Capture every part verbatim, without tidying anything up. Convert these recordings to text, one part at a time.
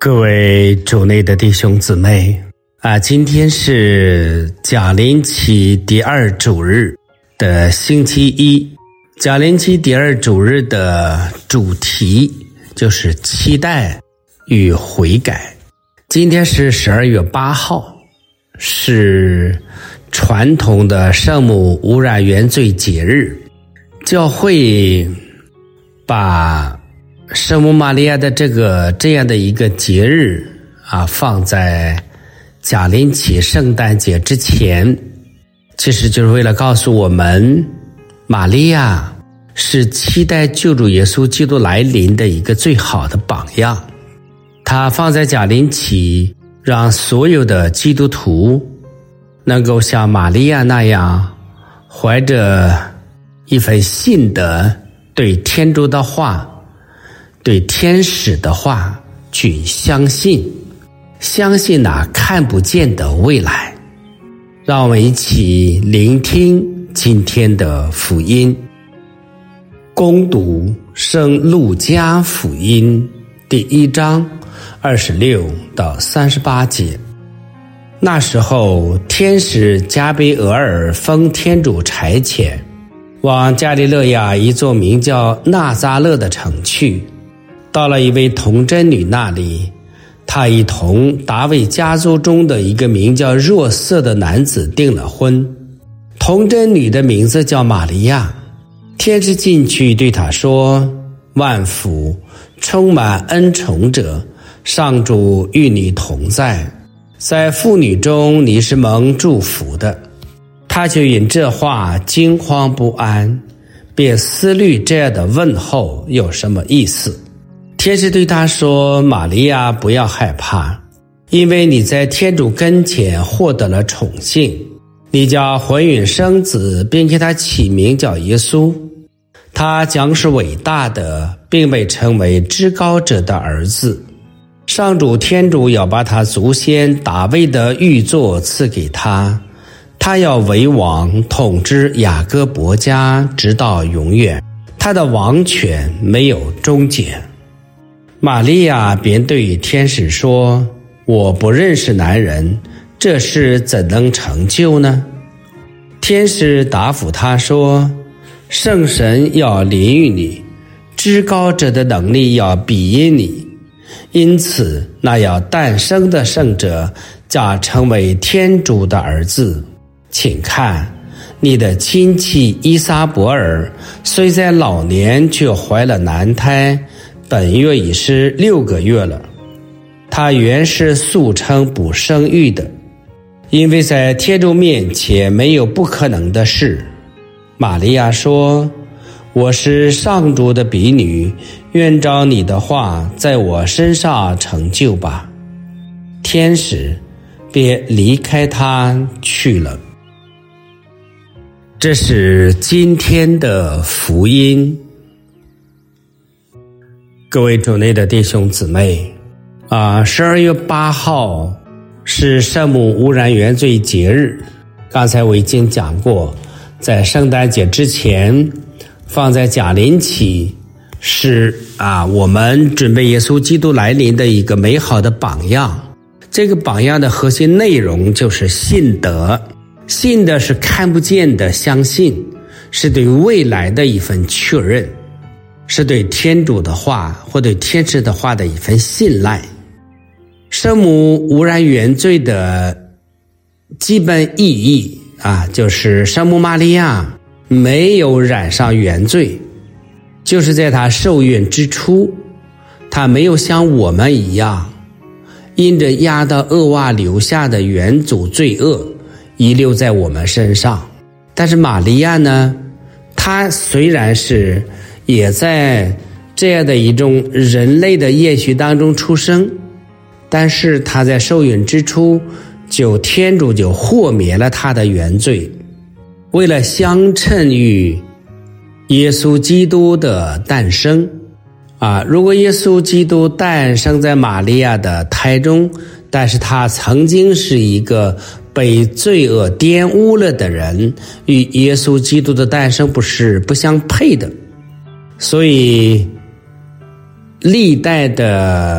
各位主内的弟兄姊妹啊，今天是甲临期第二主日的星期一。甲临期第二主日的主题就是期待与悔改。今天是十二月八号，是传统的圣母无染原罪节日。教会把圣母玛利亚的这个这样的一个节日啊，放在甲临期圣诞节之前，其实就是为了告诉我们，玛利亚是期待救主耶稣基督来临的一个最好的榜样。它放在甲临期，让所有的基督徒能够像玛利亚那样，怀着一份信德，对天主的话，对天使的话去相信，相信那看不见的未来。让我们一起聆听今天的福音。恭读圣路加福音第一章二十六到三十八节。那时候，天使加俾额尔奉天主差遣，往加利肋亚一座名叫纳匝勒的城去，到了一位童贞女那里，她已同达味家族中的一个名叫若瑟的男子订了婚。童贞女的名字叫玛利亚。天使进去对她说：万福，充满恩宠者，上主与你同在，在妇女中你是蒙祝福的。她就因这话惊慌不安，便思虑这样的问候有什么意思。天使对她说：玛利亚，不要害怕，因为你在天主跟前获得了宠幸，你将怀孕生子，并给他起名叫耶稣。他将是伟大的，并被称为至高者的儿子。上主天主要把他祖先大卫的御座赐给他，他要为王，统治雅各伯家，直到永远，他的王权没有终结。玛利亚便对天使说：我不认识男人，这事怎能成就呢？天使答复他说：圣神要临于你，至高者的能力要庇荫你，因此那要诞生的圣者将成为天主的儿子。请看，你的亲戚伊撒伯尔虽在老年，却怀了男胎，本月已是六个月了。他原是素称不生育的，因为在天主面前没有不可能的事。玛利亚说：我是上主的婢女，愿照你的话在我身上成就吧。天使便离开他去了。这是今天的福音。各位主内的弟兄姊妹啊，十二月八号是圣母无染原罪节日。刚才我已经讲过，在圣诞节之前，放在甲临期，是啊，我们准备耶稣基督来临的一个美好的榜样。这个榜样的核心内容就是信德。信的是看不见的相信，是对未来的一份确认，是对天主的话或对天使的话的一份信赖。圣母无染原罪的基本意义啊，就是圣母玛利亚没有染上原罪，就是在她受孕之初，她没有像我们一样，因着亚当恶娃留下的原祖罪恶遗留在我们身上。但是玛利亚呢，她虽然是也在这样的一种人类的业序当中出生，但是她在受孕之初，就天主就豁免了她的原罪。为了相称于耶稣基督的诞生啊，如果耶稣基督诞生在玛利亚的胎中，但是他曾经是一个被罪恶玷污了的人，与耶稣基督的诞生不是不相配的。所以历代的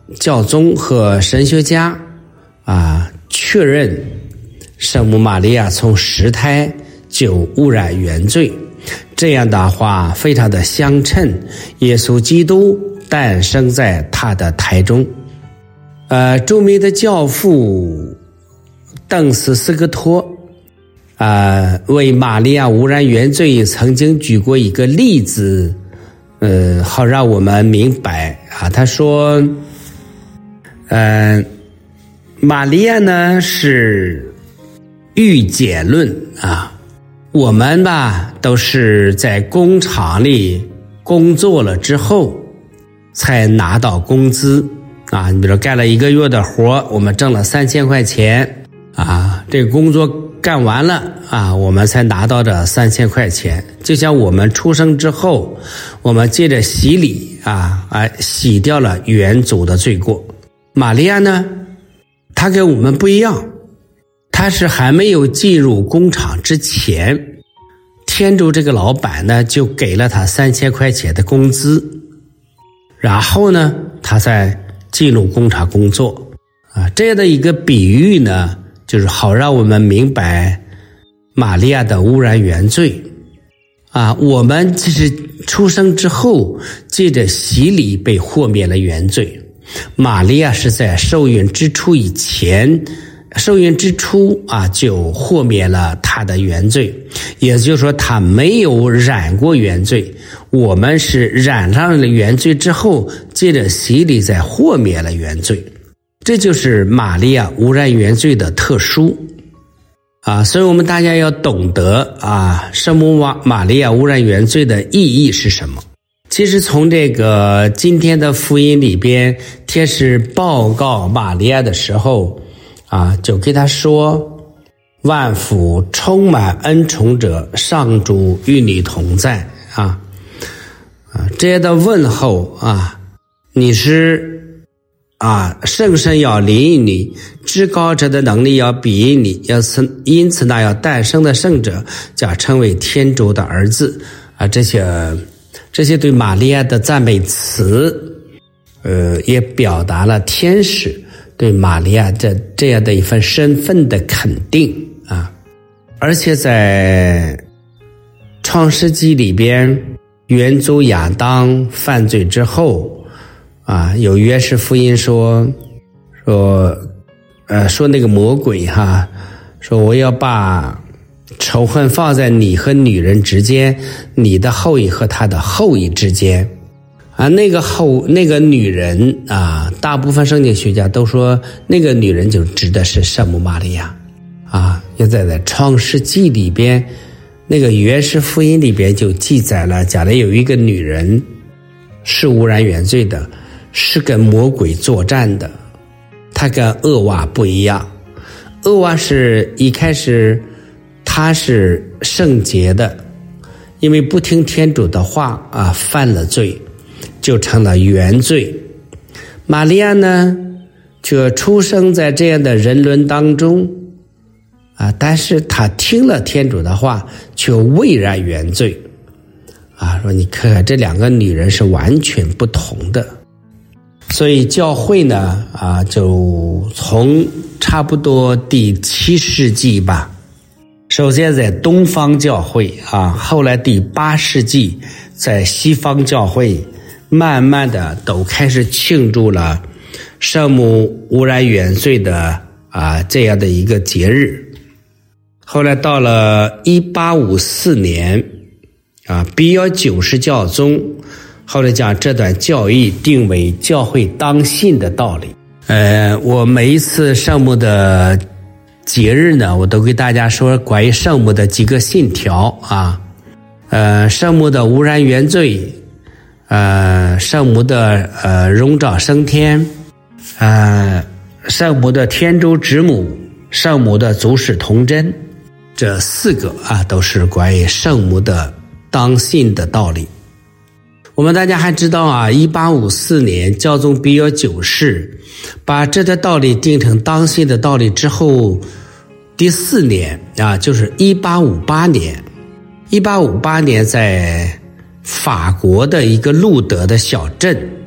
教宗和神学家啊确认圣母玛利亚从石胎就污染原罪，这样的话非常的相称耶稣基督诞生在他的胎中。呃，著名的教父邓斯斯科托啊、呃，为玛利亚污染原罪曾经举过一个例子，呃，好让我们明白啊。他说，呃，玛利亚呢是预检论啊，我们吧都是在工厂里工作了之后才拿到工资啊。你比如说干了一个月的活，我们挣了三千块钱啊，这个工作干完了啊，我们才拿到这三千块钱。就像我们出生之后，我们借着洗礼啊，啊，洗掉了原祖的罪过。玛利亚呢，她跟我们不一样，她是还没有进入工厂之前，天主这个老板呢就给了她三千块钱的工资，然后呢，她才进入工厂工作啊。这样的一个比喻呢，就是好让我们明白玛利亚的污染原罪啊。我们其实出生之后借着洗礼被豁免了原罪，玛利亚是在受孕之初以前，受孕之初啊就豁免了他的原罪，也就是说他没有染过原罪。我们是染上了原罪之后，借着洗礼再豁免了原罪，这就是玛利亚污染原罪的特殊啊。所以我们大家要懂得啊，圣母玛利亚污染原罪的意义是什么。其实从这个今天的福音里边，天使报告玛利亚的时候啊，就给他说，万福充满恩宠者，上主与你同在啊。啊，这样的问候啊，你是啊，圣神要临你，至高者的能力要比你，要此因此呢，要诞生的圣者将成为天主的儿子啊。这些这些对玛利亚的赞美词，呃，也表达了天使对玛利亚这这样的一份身份的肯定啊。而且在创世纪里边，元祖亚当犯罪之后啊，有约翰福音说说呃说那个魔鬼哈，说我要把仇恨放在你和女人之间，你的后裔和他的后裔之间啊。那个后那个女人啊，大部分圣经学家都说那个女人就指的是圣母玛利亚啊。也在在创世纪里边，那个约翰福音里边就记载了，讲了有一个女人是污染原罪的，是跟魔鬼作战的。她跟厄娃不一样，厄娃是一开始她是圣洁的，因为不听天主的话啊，犯了罪，就成了原罪。玛利亚呢，却出生在这样的人伦当中啊，但是他听了天主的话，却未染原罪啊。说你看看这两个女人是完全不同的。所以教会呢啊，就从差不多第七世纪吧，首先在东方教会啊，后来第八世纪在西方教会，慢慢的都开始庆祝了圣母污染原罪的啊这样的一个节日。后来到了一八五四年啊，比尔九世教宗后来将这段教义定为教会当信的道理。呃，我每一次圣母的节日呢，我都给大家说关于圣母的几个信条啊。呃，圣母的污染原罪，呃，圣母的呃荣召升天，呃，圣母的天主之母，圣母的祖使童真，这四个啊都是关于圣母的当信的道理。我们大家还知道啊，一八五四年教宗比尔九世把这个道理定成当信的道理之后，第四年啊，就是一八五八年，一八五八年在法国的一个路德的小镇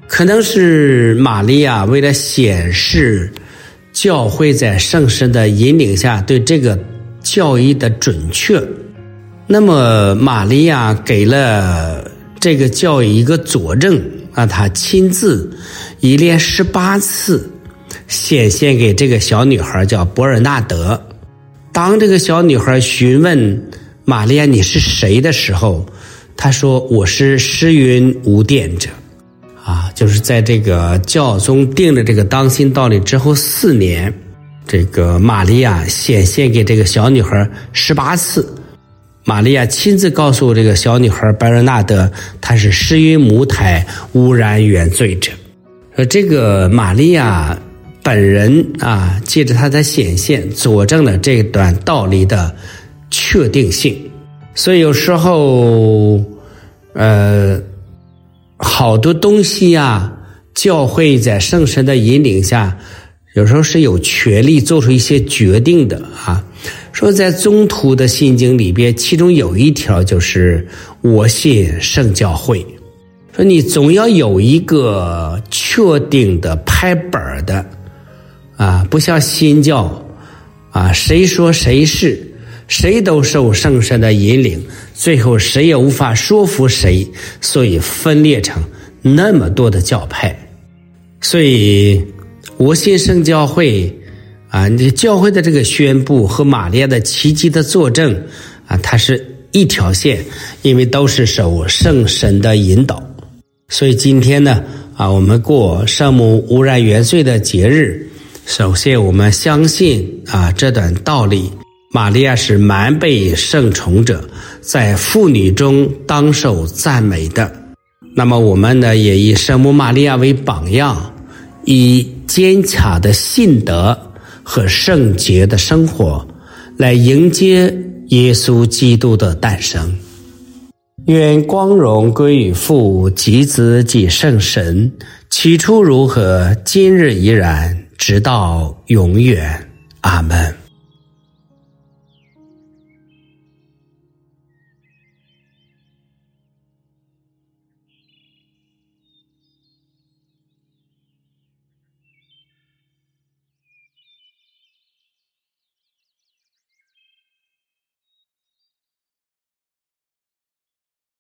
可能是玛利亚为了显示教会在圣神的引领下对这个教义的准确，那么玛利亚给了这个教义一个佐证啊，她亲自一连十八次显现给这个小女孩叫伯尔纳德。当这个小女孩询问玛利亚你是谁的时候，她说我是施云无奠者啊，就是在这个教宗定了这个当心道理之后四年，这个玛利亚显现给这个小女孩十八次。玛利亚亲自告诉这个小女孩白尔纳德，她是施云母胎污染原罪者。而这个玛利亚本人啊，借着她的显现佐证了这段道理的确定性。所以有时候呃好多东西啊，教会在圣神的引领下有时候是有权利做出一些决定的啊。说在宗徒的信经里边，其中有一条就是我信圣教会，说你总要有一个确定的拍本的啊，不像新教啊，谁说谁是，谁都受圣神的引领，最后谁也无法说服谁，所以分裂成那么多的教派。所以我信圣教会啊，你教会的这个宣布和玛利亚的奇迹的作证啊，它是一条线，因为都是受圣神的引导。所以今天呢啊，我们过圣母污染原罪的节日，首先我们相信啊这段道理，玛利亚是满被圣宠者，在妇女中当受赞美的。那么我们呢也以圣母玛利亚为榜样，以坚强的信德和圣洁的生活来迎接耶稣基督的诞生。愿光荣归于父及子及圣神，起初如何，今日依然，直到永远。阿们。